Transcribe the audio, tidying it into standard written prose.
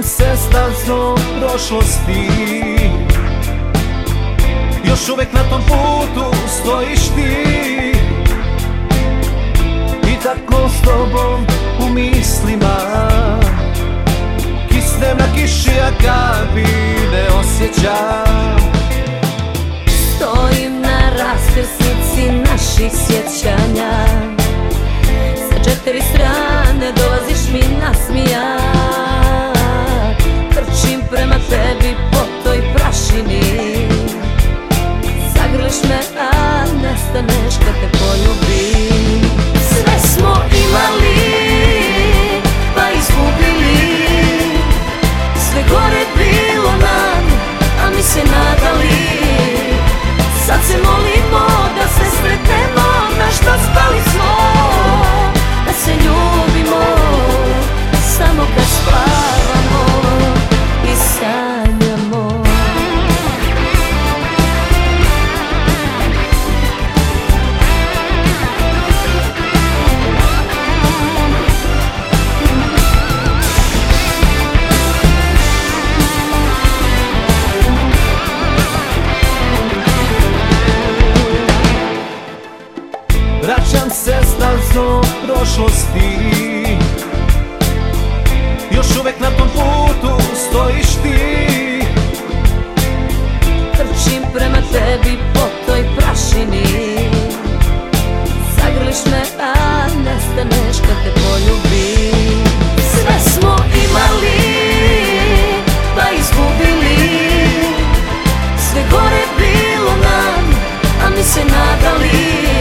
Vraćam se stazom prošlosti, još uvek na tom putu stojiš ti, i tako s tobom u mislima kisnem na kiši, a kabine osjećam. Stojim na raskrsnici naših sjećanja, sa 4 strane dolaziš mi nasmijan. Trčim prema tebi po toj prašini, zagrliš me, a nestaneš kad te poljubim. Sve smo imali, pa izgubili, sve gore bilo nam, a mi se nadali. Sad se molimo da se sretnemo, na što spali smo, da se ljubimo samo kad spavamo i sanjamo. Vraćam se stazom prošlosti, još uvek na tom putu stojiš ti, Trčim prema tebi po toj prašini, zagrliš me, a nestaneš kad te poljubim. Sve smo imali, pa izgubili, sve gore bilo nam, a mi se nadali.